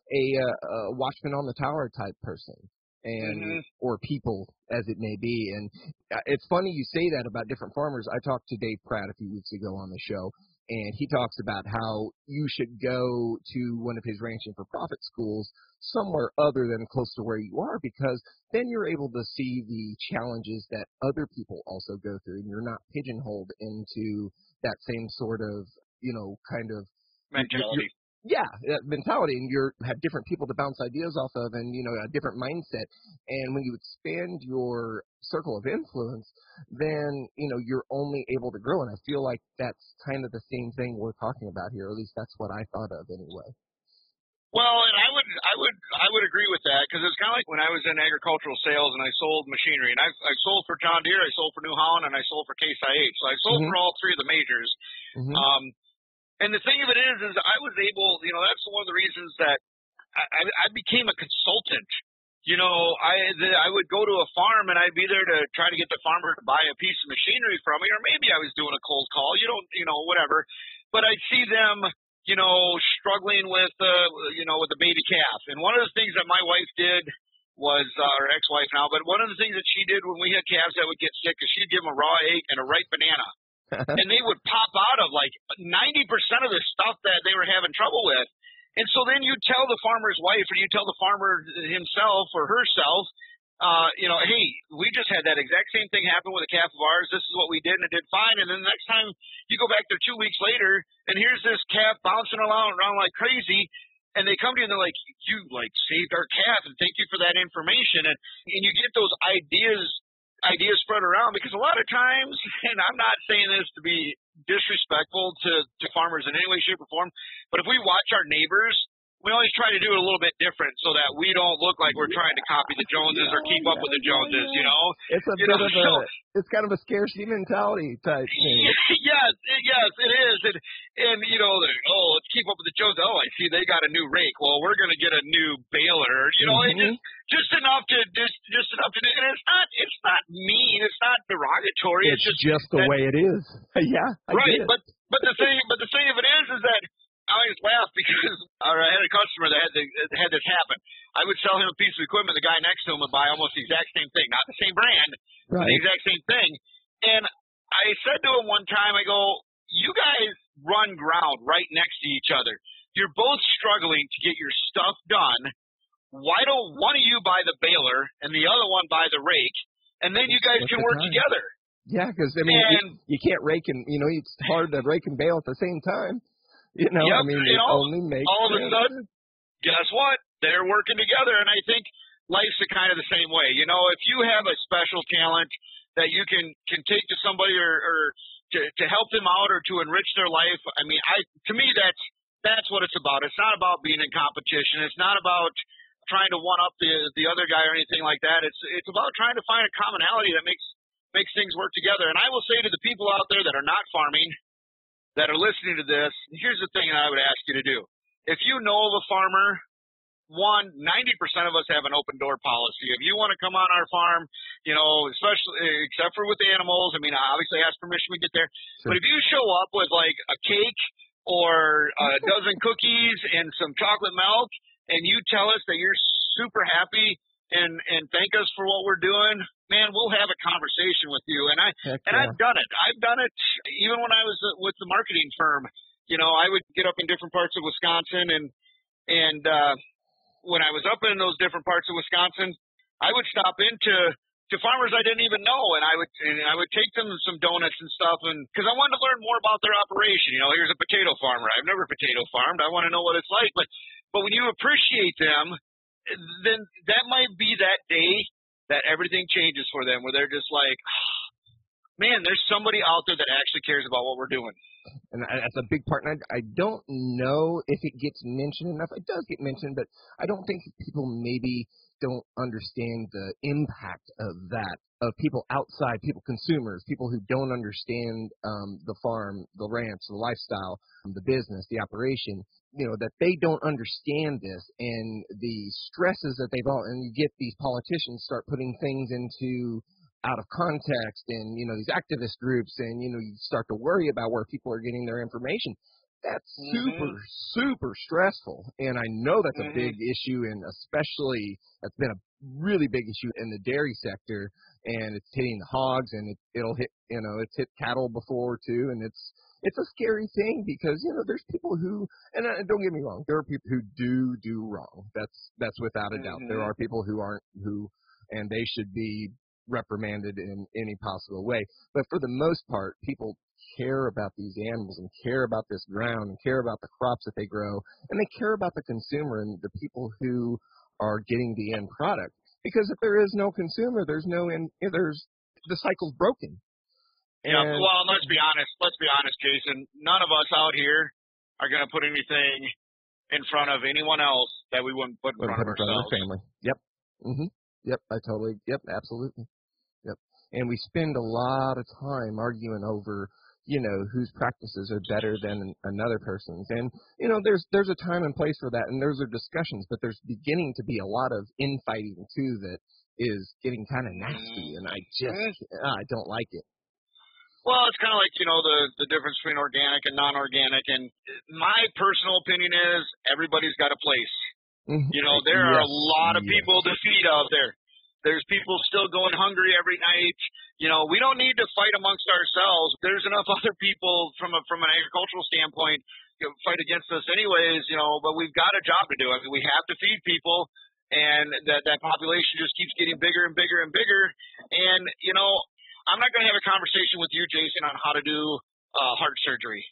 a watchman on the tower type person and or people as it may be. And it's funny you say that about different farmers. I talked to Dave Pratt a few weeks ago on the show, and he talks about how you should go to one of his Ranching for Profit schools somewhere other than close to where you are, because then you're able to see the challenges that other people also go through, and you're not pigeonholed into that same sort of, kind of mentality. That mentality, and you have different people to bounce ideas off of, and a different mindset. And when you expand your circle of influence, then you're only able to grow. And I feel like that's kind of the same thing we're talking about here. At least that's what I thought of anyway. Well, and I would agree with that, because it's kind of like when I was in agricultural sales and I sold machinery, and I sold for John Deere, I sold for New Holland, and I sold for Case IH. So I sold for all three of the majors. And the thing of it is I was able, that's one of the reasons that I became a consultant. I would go to a farm and I'd be there to try to get the farmer to buy a piece of machinery from me, or maybe I was doing a cold call, whatever. But I'd see them, struggling with the baby calf. And one of the things that my wife did was, or ex-wife now, but one of the things that she did when we had calves that would get sick is she'd give them a raw egg and a ripe banana. And they would pop out of like 90% of the stuff that they were having trouble with. And so then you tell the farmer's wife, or you tell the farmer himself or herself, hey, we just had that exact same thing happen with a calf of ours. This is what we did, and it did fine. And then the next time you go back there 2 weeks later, and here's this calf bouncing around like crazy, and they come to you and they're like, you saved our calf, and thank you for that information. And you get those ideas spread around, because a lot of times, and I'm not saying this to be disrespectful to farmers in any way, shape, or form, but if we watch our neighbors, we always try to do it a little bit different so that we don't look like we're trying to copy the Joneses or keep up with the Joneses, It's a bit of it's kind of a scarcity mentality type thing. Yes, it is. And let's keep up with the Joneses. Oh, I see they got a new rake. Well, we're going to get a new baler. It's just enough to do. And it's not mean. It's not derogatory. It's just the way it is. Yeah. Right. But the thing of it is that I always laugh because I had a customer that had this happen. I would sell him a piece of equipment. The guy next to him would buy almost the exact same thing, not the same brand, but the exact same thing. And I said to him one time, I go, you guys run ground right next to each other. You're both struggling to get your stuff done. Why don't one of you buy the baler and the other one buy the rake, and then you guys can work together? Yeah, because, you can't rake and, it's hard to rake and bale at the same time. It only makes all of a sudden, guess what? They're working together, and I think life's kind of the same way. If you have a special talent that you can take to somebody or to help them out or to enrich their life, to me that's what it's about. It's not about being in competition. It's not about trying to one up the other guy or anything like that. It's about trying to find a commonality that makes things work together. And I will say to the people out there that are not farming, that are listening to this, here's the thing I would ask you to do. If you know of a farmer, 90% of us have an open door policy. If you want to come on our farm, especially except for with animals, obviously ask permission when we get there. Sure. But if you show up with like a cake or a dozen cookies and some chocolate milk, and you tell us that you're super happy and thank us for what we're doing, man, we'll have a conversation with you. And I've done it. I've done it even when I was with the marketing firm. I would get up in different parts of Wisconsin, and when I was up in those different parts of Wisconsin, I would stop into to farmers I didn't even know, and I would take them some donuts and stuff, and because I wanted to learn more about their operation. You know, here's a potato farmer. I've never potato farmed. I want to know what it's like. But when you appreciate them, then that might be that day that everything changes for them, where they're just like, man, there's somebody out there that actually cares about what we're doing. And that's a big part. And I don't know if it gets mentioned enough. It does get mentioned, but I don't think people maybe don't understand the impact of that, of people outside, people, consumers, people who don't understand the farm, the ranch, the lifestyle, the business, the operation, you know, that they don't understand this and the stresses that they've all, and you get these politicians start putting things into out of context and, you know, these activist groups, and, you know, you start to worry about where people are getting their information. That's super stressful. And I know that's a big issue, and especially that's been a really big issue in the dairy sector, and it's hitting the hogs, and it'll hit, you know, it's hit cattle before too. And it's a scary thing because, you know, there's people who, and don't get me wrong, there are people who do wrong. That's without a doubt. There are people who aren't, and they should be reprimanded in any possible way. But for the most part, people care about these animals and care about this ground and care about the crops that they grow, and they care about the consumer and the people who are getting the end product. Because if there is no consumer, there's the cycle's broken. Yeah, well, let's be honest, Jason. None of us out here are going to put anything in front of anyone else that we wouldn't put in front of ourselves. Our family. Yep. Yep. Yep. Absolutely. Yep. And we spend a lot of time arguing over, you know, whose practices are better than another person's. And, you know, there's a time and place for that, and those are discussions, but there's beginning to be a lot of infighting too that is getting kind of nasty, and I don't like it. Well, it's kind of like, you know, the difference between organic and non-organic, and my personal opinion is everybody's got a place. You know, there are a lot of people to feed out there. There's people still going hungry every night. You know, we don't need to fight amongst ourselves. There's enough other people from an agricultural standpoint fight against us anyways, you know, but we've got a job to do. I mean, we have to feed people, and that population just keeps getting bigger and bigger and bigger. And, you know, I'm not going to have a conversation with you, Jason, on how to do heart surgery.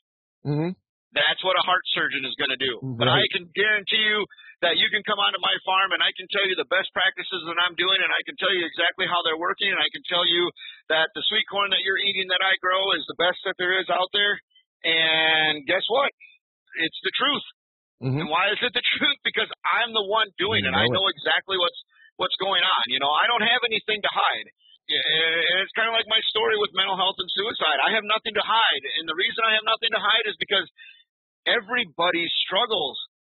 That's what a heart surgeon is going to do. Right. But I can guarantee you that you can come onto my farm, and I can tell you the best practices that I'm doing, and I can tell you exactly how they're working, and I can tell you that the sweet corn that you're eating that I grow is the best that there is out there. And guess what? It's the truth. And why is it the truth? Because I'm the one doing it. I know exactly what's going on. You know, I don't have anything to hide. And it's kind of like my story with mental health and suicide. I have nothing to hide. And the reason I have nothing to hide is because everybody struggles.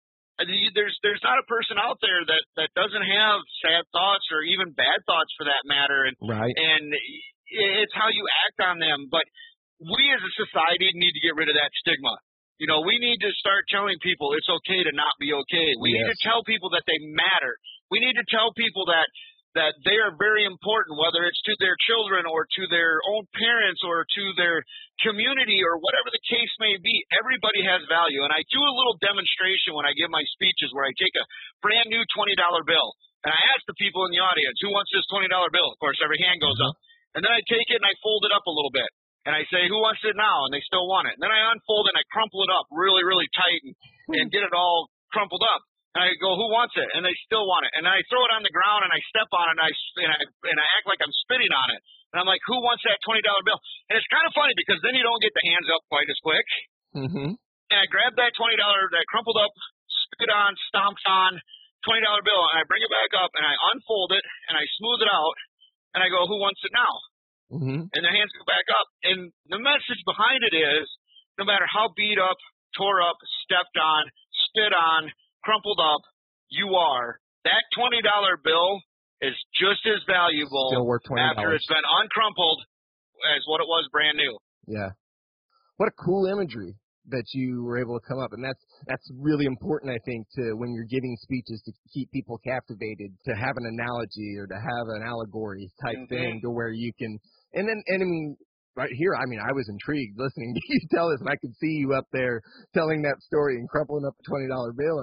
There's not a person out there that doesn't have sad thoughts or even bad thoughts for that matter. And it's how you act on them. But we as a society need to get rid of that stigma. You know, we need to start telling people it's okay to not be okay. We need to tell people that they matter. We need to tell people that they are very important, whether it's to their children or to their own parents or to their community or whatever the case may be. Everybody has value. And I do a little demonstration when I give my speeches where I take a brand new $20 bill and I ask the people in the audience, who wants this $20 bill? Of course, every hand goes up. And then I take it and I fold it up a little bit. And I say, who wants it now? And they still want it. And then I unfold it and I crumple it up really, really tight and get it all crumpled up. And I go, who wants it? And they still want it. And I throw it on the ground and I step on it and I act like I'm spitting on it. And I'm like, who wants that $20 bill? And it's kind of funny because then you don't get the hands up quite as quick. And I grab that $20, that crumpled up, spit on, stomped on $20 bill, and I bring it back up and I unfold it and I smooth it out and I go, who wants it now? And their hands go back up. And the message behind it is, no matter how beat up, tore up, stepped on, spit on, crumpled up you are, that $20 bill is just as valuable after it's been uncrumpled as what it was brand new. Yeah. What a cool imagery that you were able to come up. And that's really important, I think, to when you're giving speeches to keep people captivated, to have an analogy or to have an allegory type thing to where you can, and I mean, right here, I mean, I was intrigued listening to you tell this, and I could see you up there telling that story and crumpling up a $20 bill. And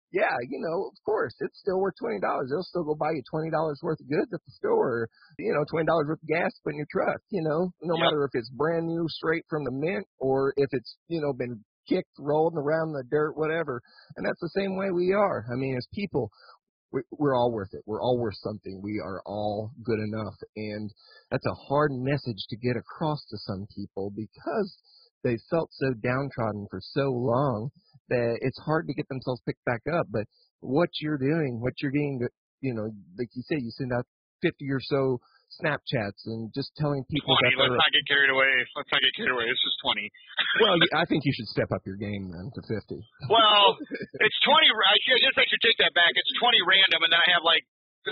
yeah, of course, it's still worth $20. They'll still go buy you $20 worth of goods at the store, or, $20 worth of gas to put in your truck, no Yep. matter if it's brand new, straight from the mint, or if it's, been kicked, rolled around the dirt, whatever. And that's the same way we are. I mean, as people, we're all worth it. We're all worth something. We are all good enough. And that's a hard message to get across to some people because they felt so downtrodden for so long that it's hard to get themselves picked back up. But what you're doing, what you're getting, like you say, you send out 50 or so Snapchats and just telling people 20. that Let's not get carried away. It's just 20. Well, I think you should step up your game then to 50. Well, it's 20. I guess I should take that back. It's 20 random, and then I have 15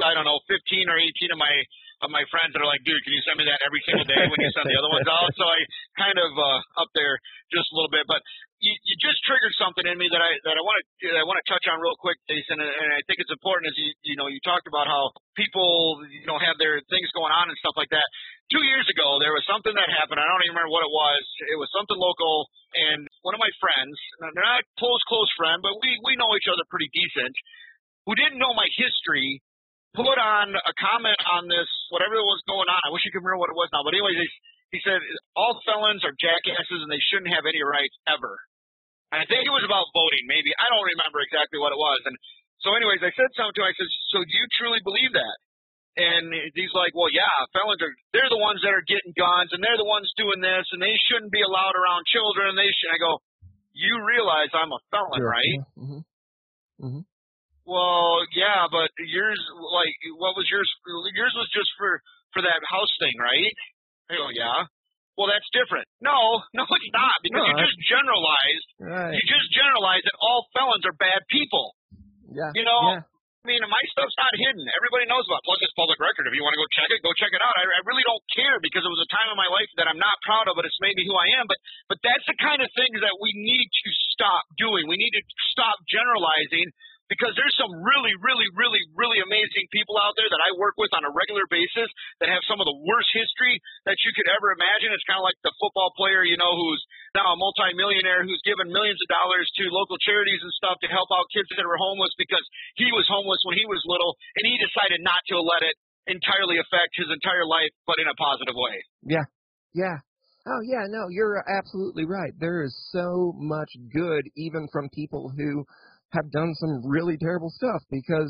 or 18 of my friends that are like, dude, can you send me that every single day when you send the other ones out? So I kind of up there just a little bit, but you just triggered something in me that I want to touch on real quick, Jason, and I think it's important as you talked about how people have their things going on and stuff like that. 2 years ago, there was something that happened. I don't even remember what it was. It was something local, and one of my friends, they're not a close friend, but we know each other pretty decent, who didn't know my history, put on a comment on this, whatever was going on. I wish I could remember what it was now. But anyways, he said, all felons are jackasses and they shouldn't have any rights ever. And I think it was about voting, maybe. I don't remember exactly what it was. And so anyways, I said something to him. I said, so do you truly believe that? And he's like, well, yeah, felons they're the ones that are getting guns and they're the ones doing this and they shouldn't be allowed around children. I go, you realize I'm a felon, Sure. right? Mm-hmm. Mm-hmm. Well, yeah, but yours, what was yours? Yours was just for that house thing, right? I go, yeah. Well, that's different. No, it's not, because you just generalized. Right. You just generalized that all felons are bad people. Yeah. Yeah. Yeah. I mean, my stuff's not hidden. Everybody knows about it. Plus, it's public record. If you want to go check it out. I really don't care because it was a time in my life that I'm not proud of, but it's made me who I am. But that's the kind of things that we need to stop doing. We need to stop generalizing, because there's some really, really, really, really amazing people out there that I work with on a regular basis that have some of the worst history that you could ever imagine. It's kind of like the football player, who's now a multimillionaire who's given millions of dollars to local charities and stuff to help out kids that were homeless because he was homeless when he was little, and he decided not to let it entirely affect his entire life, but in a positive way. Yeah. Yeah. Oh, yeah, no, you're absolutely right. There is so much good even from people who have done some really terrible stuff because,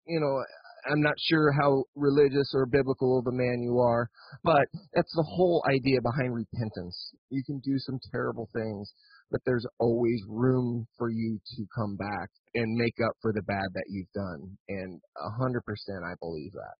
I'm not sure how religious or biblical of a man you are, but that's the whole idea behind repentance. You can do some terrible things, but there's always room for you to come back and make up for the bad that you've done. And 100% I believe that.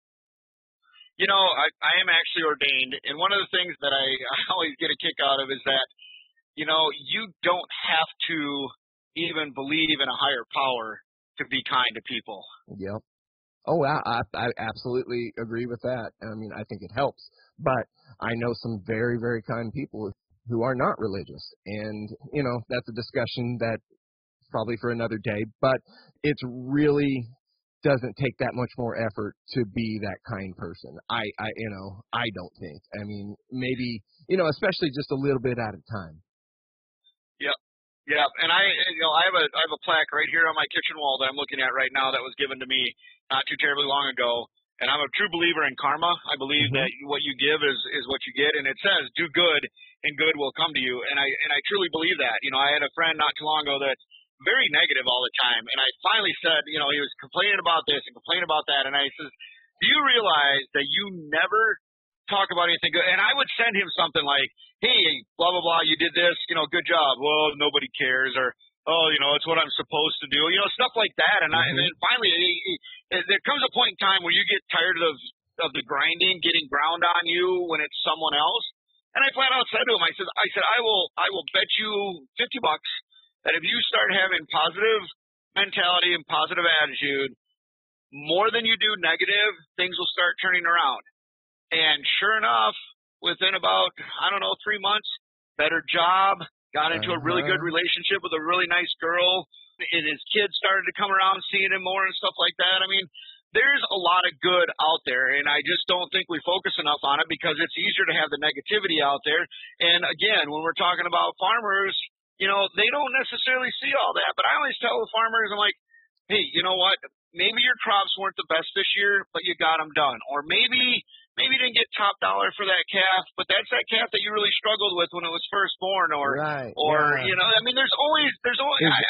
I am actually ordained, and one of the things that I always get a kick out of is that, you don't have to even believe in a higher power to be kind to people. Yep. Oh, I absolutely agree with that. I mean, I think it helps. But I know some very, very kind people who are not religious. And, that's a discussion that's probably for another day. But it's really doesn't take that much more effort to be that kind person. I don't think. I mean, maybe, especially just a little bit at a time. Yeah, and I have a plaque right here on my kitchen wall that I'm looking at right now that was given to me not too terribly long ago. And I'm a true believer in karma. I believe that what you give is what you get, and it says do good, and good will come to you. And I truly believe that. I had a friend not too long ago that's very negative all the time, and I finally said, he was complaining about this and complaining about that, and I says, do you realize that you never talk about anything good? And I would send him something like, hey, blah, blah, blah, you did this, good job. Well, nobody cares. Or, oh, it's what I'm supposed to do. Stuff like that. And and then finally, there comes a point in time where you get tired of the grinding, getting ground on you when it's someone else. And I flat out said to him, I said, I will bet you $50 that if you start having positive mentality and positive attitude, more than you do negative, things will start turning around. And sure enough, within about, 3 months, better job, got into a really good relationship with a really nice girl, and his kids started to come around seeing him more and stuff like that. I mean, there's a lot of good out there, and I just don't think we focus enough on it because it's easier to have the negativity out there. And again, when we're talking about farmers, they don't necessarily see all that, but I always tell the farmers, I'm like, hey, you know what? Maybe your crops weren't the best this year, but you got them done. Or maybe you didn't get top dollar for that calf, but that's that calf that you really struggled with when it was first born. Or Right. you know, I mean, there's always there's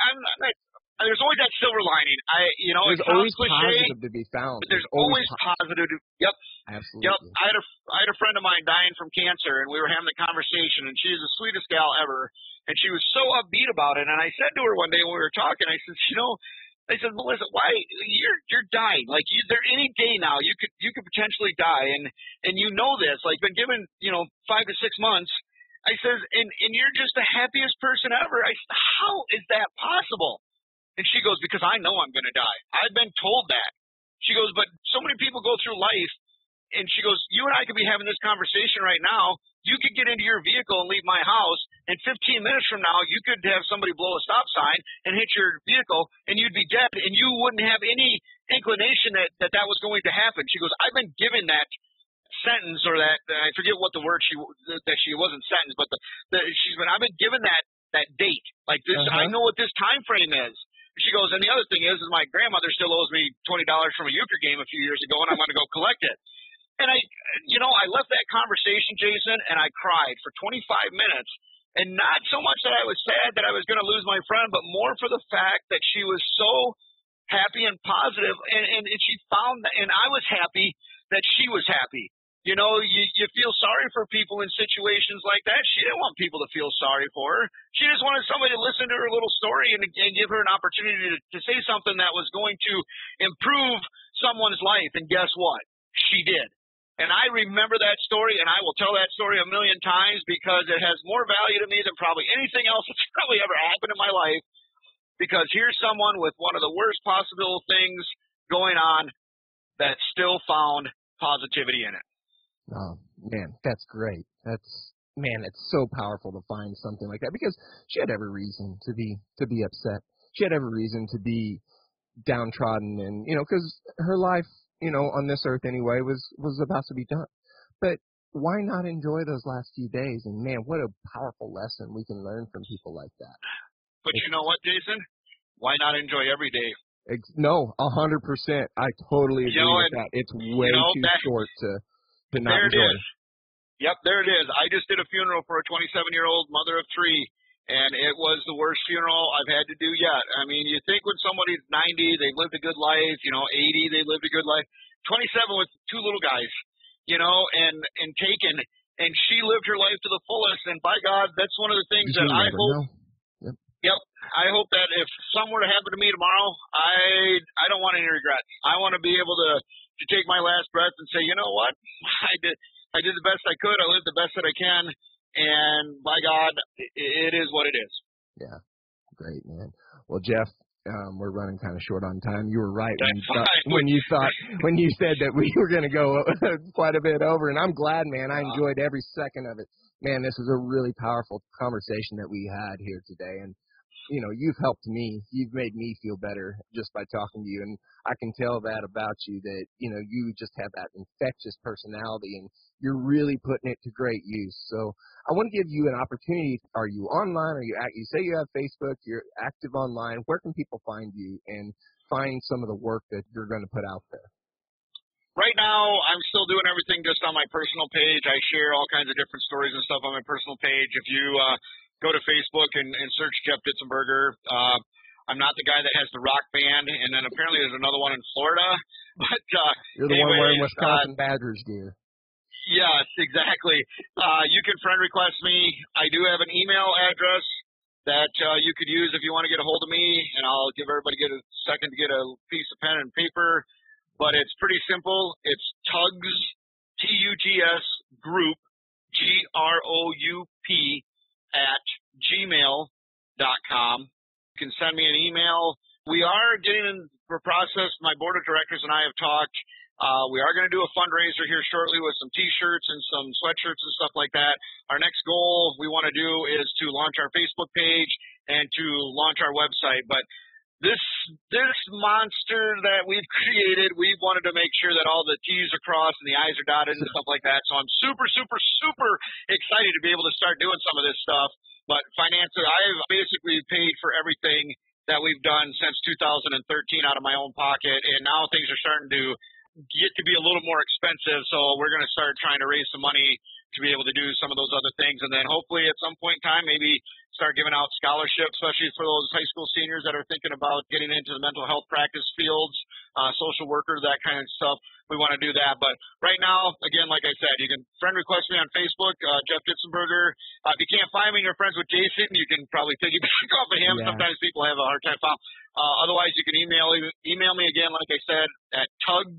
always that silver lining. There's always positive to be found. But there's always positive. Yep. Absolutely. Yep. I had a friend of mine dying from cancer, and we were having the conversation, and she's the sweetest gal ever, and she was so upbeat about it. And I said to her one day when we were talking, I said, I said, Melissa, why you're dying? Like any day now, you could potentially die, and you know this. Like been given 5 to 6 months. I says, and you're just the happiest person ever. I said, how is that possible? And she goes, because I know I'm going to die. I've been told that. She goes, but so many people go through life, and she goes, you and I could be having this conversation right now. You could get into your vehicle and leave my house, and 15 minutes from now, you could have somebody blow a stop sign and hit your vehicle, and you'd be dead, and you wouldn't have any inclination that was going to happen. She goes, I've been given that sentence, or that, I forget what the word she wasn't sentence, but I've been given that date. Like this, I know what this time frame is. She goes, and the other thing is my grandmother still owes me $20 from a euchre game a few years ago, and I'm going to go collect it. And I left that conversation, Jason, and I cried for 25 minutes. And not so much that I was sad that I was going to lose my friend, but more for the fact that she was so happy and positive, and she found that, and I was happy that she was happy. You feel sorry for people in situations like that. She didn't want people to feel sorry for her. She just wanted somebody to listen to her little story and give her an opportunity to say something that was going to improve someone's life. And guess what? She did. And I remember that story, and I will tell that story a million times because it has more value to me than probably anything else that's probably ever happened in my life. Because here's someone with one of the worst possible things going on that still found positivity in it. Oh, man, that's great. It's so powerful to find something like that because she had every reason to be upset. She had every reason to be downtrodden and, because her life, on this earth anyway, was about to be done. But why not enjoy those last few days? And, man, what a powerful lesson we can learn from people like that. But you know what, Jason? Why not enjoy every day? No, 100%. I totally agree with that. It's way too short to not there enjoy. It is. Yep, there it is. I just did a funeral for a 27-year-old mother of 3, and it was the worst funeral I've had to do yet. I mean, you think when somebody's 90, they've lived a good life, 80, they lived a good life. 27 with 2 little guys, and taken, and she lived her life to the fullest, and by God, that's one of the things that I hope. Yep. I hope that if something were to happen to me tomorrow, I don't want any regrets. I want to be able to take my last breath and say, you know what? I did the best I could. I lived the best that I can. And by God, it is what it is. Yeah. Great, man. Well, Jeff, we're running kind of short on time. You were right when you said that we were going to go quite a bit over. And I'm glad, man. I enjoyed every second of it. Man, this was a really powerful conversation that we had here today. And you've helped me. You've made me feel better just by talking to you. And I can tell that about you, that, you just have that infectious personality and you're really putting it to great use. So I want to give you an opportunity. Are you online? You say you have Facebook, you're active online. Where can people find you and find some of the work that you're going to put out there? Right now, I'm still doing everything just on my personal page. I share all kinds of different stories and stuff on my personal page. If you go to Facebook and search Jeff Ditzenberger. I'm not the guy that has the rock band, and then apparently there's another one in Florida. But you're the one wearing Wisconsin Badgers gear. Yes, exactly. You can friend request me. I do have an email address that you could use if you want to get a hold of me, and I'll give everybody a second to get a piece of pen and paper. But it's pretty simple. It's Tugs, Tugs Group, GROUP @gmail.com. You can send me an email. We are getting in the process. My board of directors and I have talked. We are going to do a fundraiser here shortly with some T-shirts and some sweatshirts and stuff like that. Our next goal we want to do is to launch our Facebook page and to launch our website. But this monster that we've created, we wanted to make sure that all the T's are crossed and the I's are dotted and stuff like that. So I'm super, super, super excited to be able to start doing some of this stuff. But financially, I've basically paid for everything that we've done since 2013 out of my own pocket, and now things are starting to get to be a little more expensive, so we're going to start trying to raise some money to be able to do some of those other things, and then hopefully at some point in time maybe start giving out scholarships, especially for those high school seniors that are thinking about getting into the mental health practice fields, social workers, that kind of stuff. We want to do that. But right now, again, like I said, you can friend request me on Facebook, Jeff Ditzenberger. If you can't find me and you're friends with Jason, you can probably piggyback off of him. Yeah. Sometimes people have a hard time following. Otherwise, you can email me again, like I said, at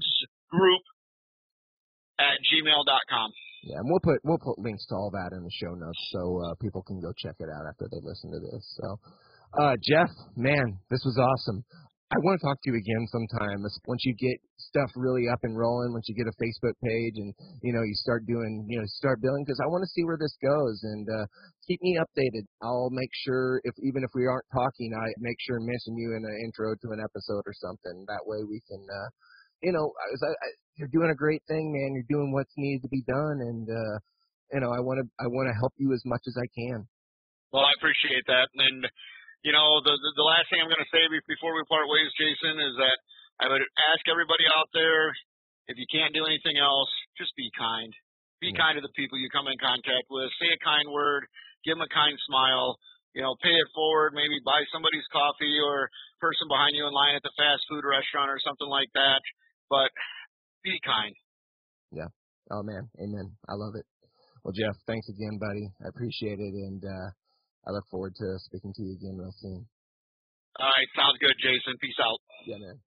tugsgroup@gmail.com. Yeah, and we'll put links to all that in the show notes so people can go check it out after they listen to this. So, Jeff, man, this was awesome. I want to talk to you again sometime once you get stuff really up and rolling, once you get a Facebook page and, you start doing, start billing, because I want to see where this goes, and keep me updated. I'll make sure, even if we aren't talking, I make sure to mention you in an intro to an episode or something. That way we can, you're doing a great thing, man. You're doing what's needed to be done, and I want to help you as much as I can. Well, I appreciate that, and the last thing I'm going to say before we part ways, Jason, is that I would ask everybody out there, if you can't do anything else, just be kind. Be kind to the people you come in contact with. Say a kind word. Give them a kind smile. Pay it forward. Maybe buy somebody's coffee or person behind you in line at the fast food restaurant or something like that. But be kind. Yeah. Oh, man. Amen. I love it. Well, Jeff, thanks again, buddy. I appreciate it, and I look forward to speaking to you again real soon. All right. Sounds good, Jason. Peace out. Yeah, man.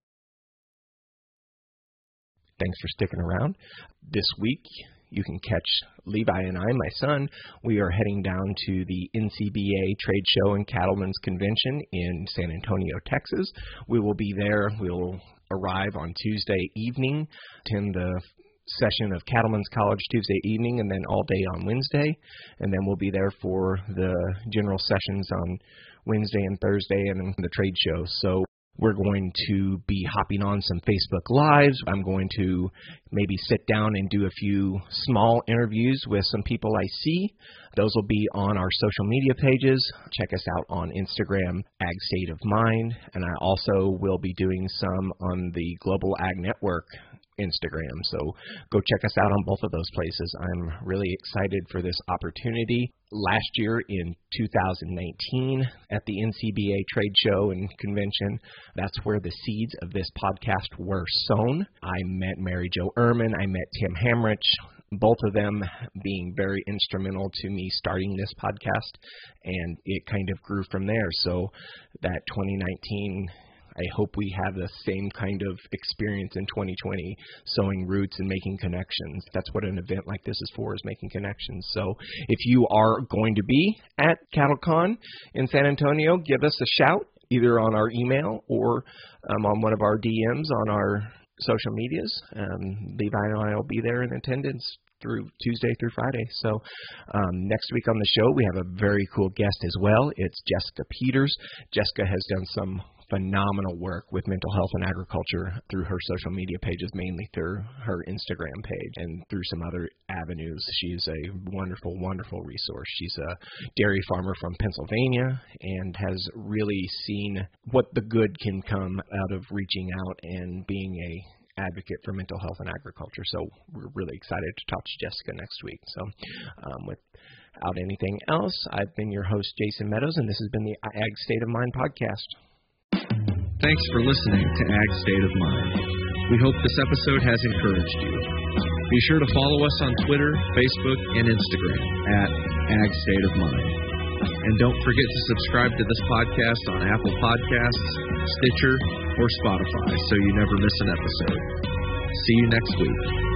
Thanks for sticking around. This week, you can catch Levi and I, my son. We are heading down to the NCBA Trade Show and Cattlemen's Convention in San Antonio, Texas. We will be there. We'll arrive on Tuesday evening, attend the session of Cattlemen's College Tuesday evening, and then all day on Wednesday. And then we'll be there for the general sessions on Wednesday and Thursday and the trade show. So we're going to be hopping on some Facebook Lives. I'm going to maybe sit down and do a few small interviews with some people I see. Those will be on our social media pages. Check us out on Instagram, Ag State of Mind. And I also will be doing some on the Global Ag Network Instagram. So go check us out on both of those places. I'm really excited for this opportunity. Last year in 2019 at the NCBA Trade Show and Convention, that's where the seeds of this podcast were sown. I met Mary Jo Ehrman. I met Tim Hamrich, both of them being very instrumental to me starting this podcast, and it kind of grew from there. So that 2019, I hope we have the same kind of experience in 2020, sowing roots and making connections. That's what an event like this is for, is making connections. So if you are going to be at CattleCon in San Antonio, give us a shout, either on our email or on one of our DMs on our social medias. Levi and I will be there in attendance through Tuesday through Friday. So next week on the show, we have a very cool guest as well. It's Jessica Peters. Jessica has done some phenomenal work with mental health and agriculture through her social media pages, mainly through her Instagram page and through some other avenues. She's a wonderful, wonderful resource. She's a dairy farmer from Pennsylvania and has really seen what the good can come out of reaching out and being a advocate for mental health and agriculture. So we're really excited to talk to Jessica next week. So without anything else, I've been your host, Jason Meadows, and this has been the Ag State of Mind podcast. Thanks for listening to Ag State of Mind. We hope this episode has encouraged you. Be sure to follow us on Twitter, Facebook, and Instagram at Ag State of Mind. And don't forget to subscribe to this podcast on Apple Podcasts, Stitcher, or Spotify so you never miss an episode. See you next week.